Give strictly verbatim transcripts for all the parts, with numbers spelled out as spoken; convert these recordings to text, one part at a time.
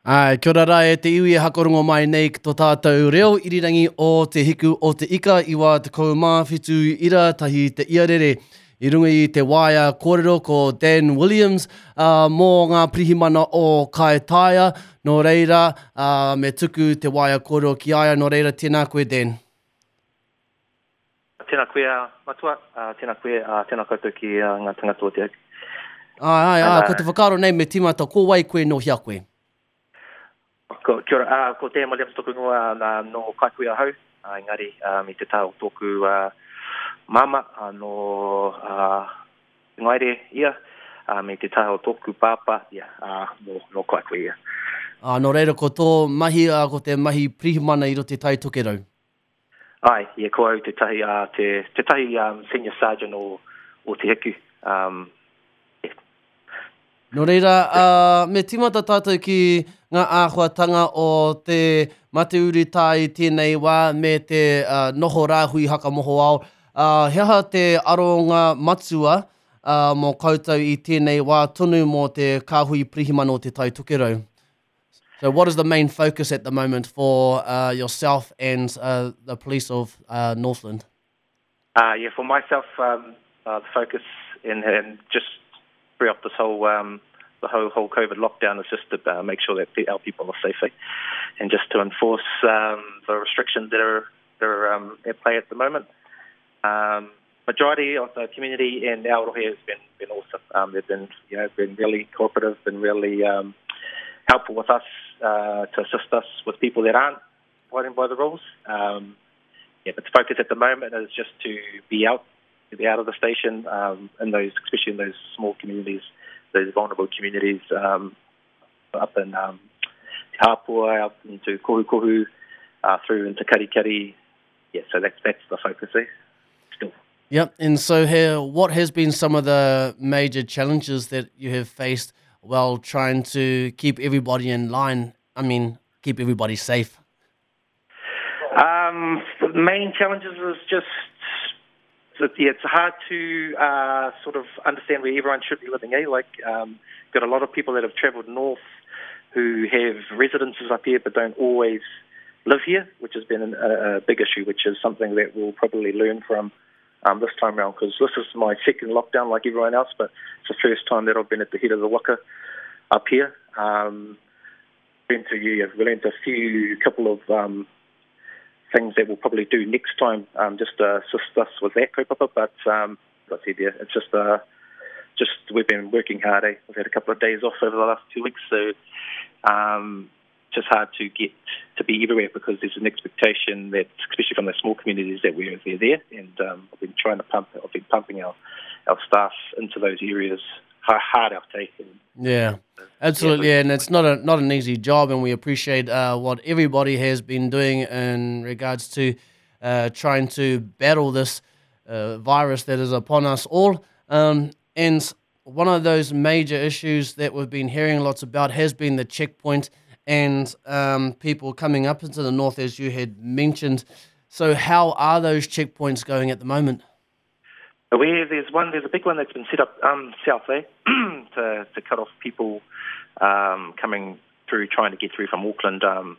Ai, kia ora rai, te iwi e hakorongo mai nei ki tō tātou reo irirangi o te hiku o te ika i wā te kaumāwhitu ira tahi te iarere. I runga i te waia kōrero ko Dan Williams uh, mō ngā pirihimana o Kaitaia. Nō reira, uh, me tuku te waia kōrero ki aia. Nō reira, tēnā koe, Dan. Tēnā koe a matua, uh, tēnā koe a uh, tēnā koutou ki uh, ngā tangata o te aki. Ai, ai, ai, ko te whakaro nei me timata, ko wai koe no hia koe. Ko, kia ora, uh, ko te Williams toku ngua uh, no kaikuia hau, uh, engari, um, i te tau tōku uh, mama uh, no uh, ngaire ia, um, i te tau tōku pāpā ia, uh, no, no kaikuia. Uh, no reira, ko tō mahi, uh, ko te mahi pirihimana i ro te tai tokerau. Ai, ia ko au te tahi, uh, te, te tahi um, senior sergeant o, o te heku. Um, No reira, uh, me timata tātou ki ngā āhuatanga o te mate uri tai tēnei wā me te uh, noho rāhui haka moho ao. Uh, heha te aronga matua uh, mō koutou i tēnei wā tonu mō te kāhui pirihimana o te tai tokerau. So what is the main focus at the moment for uh, yourself and uh, the police of uh, Northland? Uh, yeah, for myself, um, uh, the focus in, in just free up this whole um, the whole whole COVID lockdown is just to uh, make sure that our people are safe, and just to enforce um, the restrictions that are that are um, at play at the moment. Um, majority of the community in Aotearoa has been been awesome. Um, they've been you know been really cooperative, been really um, helpful with us uh, to assist us with people that aren't abiding by the rules. Um, yeah, but the focus at the moment is just to be out. To be out of the station, um, in those, especially in those small communities, those vulnerable communities, um, up in um, Te Hapua, up into Kohu Kohu, uh, through into Karikari. Yeah, so that's that's the focus there. Still. Yep, and so here, what has been some of the major challenges that you have faced while trying to keep everybody in line? I mean, keep everybody safe. Um, the main challenges is just. So, yeah, it's hard to uh, sort of understand where everyone should be living. Eh? Like, um, got a lot of people that have travelled north who have residences up here but don't always live here, which has been a, a big issue, which is something that we'll probably learn from um, this time around, because this is my second lockdown like everyone else, but it's the first time that I've been at the head of the waka up here. Um, been to, yeah, we learned a few, couple of... Um, things that we'll probably do next time, um, just to assist us with that kaupapa. But um, like I said, yeah, it's just uh, just we've been working hard. Eh? We've had a couple of days off over the last two weeks, so um, just hard to get to be everywhere, because there's an expectation that, especially from the small communities, that we're there, there. And um, I've been trying to pump, I've been pumping our, our staff into those areas hard out taken. Yeah, absolutely, yeah, and it's not a not an easy job, and we appreciate uh, what everybody has been doing in regards to uh, trying to battle this uh, virus that is upon us all. Um, and one of those major issues that we've been hearing lots about has been the checkpoint and um, people coming up into the north, as you had mentioned. So how are those checkpoints going at the moment? Where there's one, there's a big one that's been set up um, south there to, to cut off people um, coming through, trying to get through from Auckland. Um,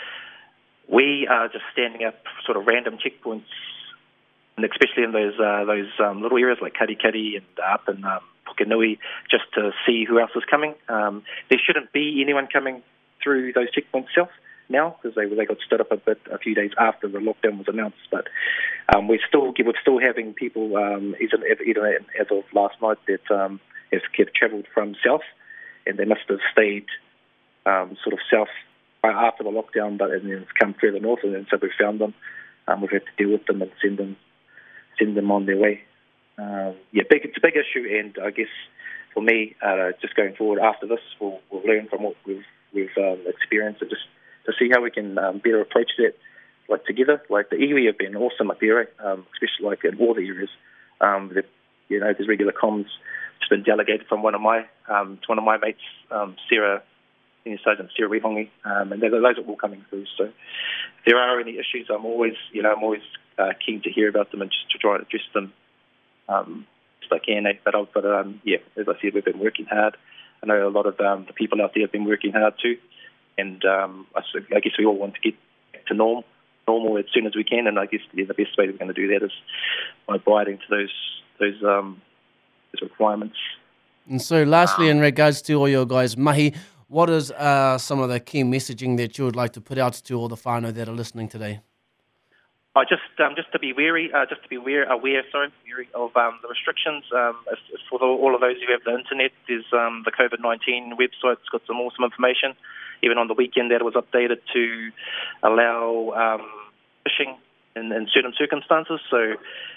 we are just standing up sort of random checkpoints, and especially in those uh, those um, little areas like Karikari and up in um, Pukenui, just to see who else is coming. Um, there shouldn't be anyone coming through those checkpoints south now, because they they got stood up a bit a few days after the lockdown was announced. But um, we're still we're still having people, um, even, even as of last night, that um, have, have travelled from south, and they must have stayed um, sort of south after the lockdown, but and then come further north, and then so we found them. Um, we've had to deal with them and send them send them on their way. Um, yeah, big, it's a big issue, and I guess for me, uh, just going forward after this, we'll, we'll learn from what we've we've um, experienced, and just to see how we can um, better approach that, like together. Like the iwi have been awesome up here, um, especially like in all the areas. Um, the, you know, there's regular comms. It's been delegated from one of my um, to one of my mates, um, Sarah, Senior Sergeant Sarah Rehongi, um, and those are all coming through. So if there are any issues, I'm always, you know, I'm always uh, keen to hear about them and just to try to address them um, as I can. Eh? But, I'll, but um, yeah, as I said, we've been working hard. I know a lot of um, the people out there have been working hard too. and um, I, s- I guess we all want to get back to normal, normal as soon as we can, and I guess yeah, the best way we're going to do that is by abiding to those those um, those requirements. And so lastly, in regards to all your guys' mahi, what is uh, some of the key messaging that you would like to put out to all the whānau that are listening today? Uh, just um, just to be wary, uh, just to be aware, aware sorry, wary of um, the restrictions. Um, if, if for the, all of those who have the internet, there's um, the COVID nineteen website. It's got some awesome information. Even on the weekend, that was updated to allow um, fishing in, in certain circumstances. So,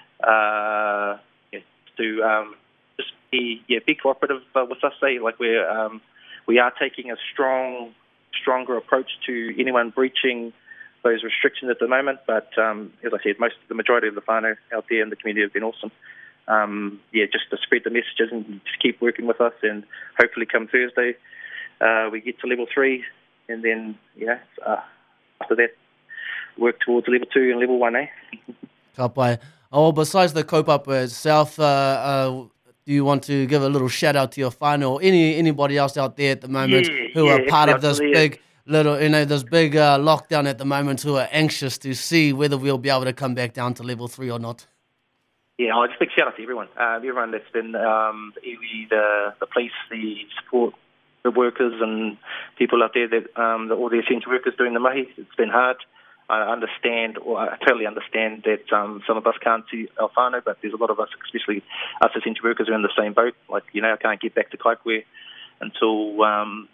uh, yeah, to um, just be yeah be cooperative uh, with us. Say like we're um, we are taking a strong, stronger approach to anyone breaching those restrictions at the moment, but um, as I said, most the majority of the whānau out there in the community have been awesome. Um, yeah, just to spread the messages and just keep working with us, and hopefully come Thursday uh, we get to level three, and then yeah, uh, after that work towards level two and level one. Eh? Ka pai. Oh, besides the kaupapa itself, uh, uh, do you want to give a little shout out to your whānau or any anybody else out there at the moment Yeah, who yeah, are part of this absolutely. big little, you know, this big uh, lockdown at the moment, who are anxious to see whether we'll be able to come back down to level three or not? Yeah, I'll just big shout out to everyone, uh, everyone that's been um, the iwi, the the police, the support, the workers, and people out there that um, the, all the essential workers doing the mahi. It's been hard. I understand, or I totally understand that um, some of us can't see our whānau, but there's a lot of us, especially us essential workers, are in the same boat. Like, you know, I can't get back to Kaikohe until um,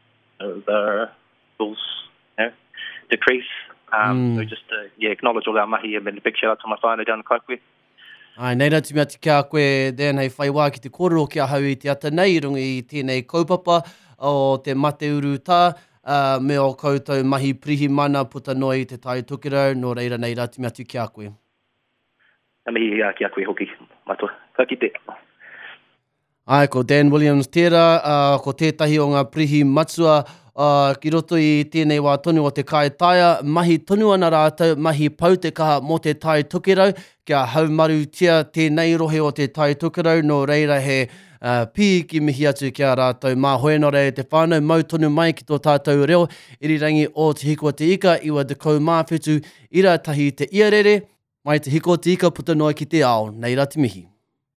the rules, you know, decrease. Um, Mm. So just to yeah, acknowledge all our mahi, and a big shout out to my whānau down in Kaikohe. Ai, nei rā te mea te kia koe, tēnei whai wā ki te kōrero kia hau i te ata nei, rungi i tēnei kaupapa o te mate uru tā, uh, me o koutou mahi prihi mana puta noi i te tai tukirau, nō reira nei rā te mea te kia koe. A mihi uh, kia koe hoki, matua. Ka kite. Ai, ko Dan Williams tērā, uh, ko tētahi o ngā prihi matua, uh, ki roto i tēnei wā tonu o te kaitaia, mahi tonu ana rātou, mahi pau te kaha mō te tai tukirau, kia haumaru tia tēnei rohe o te tai tukirau, nō reira he uh, pīki mihi atu kia rātou. Mā hoe nō rei te whānau, mau tonu mai ki tō tātou reo, irirangi o te hiko te ika, iwa te kou māwhetu, ira tahi te iarere, mai te hiko te ika puta noa ki te ao, nei rā te mihi.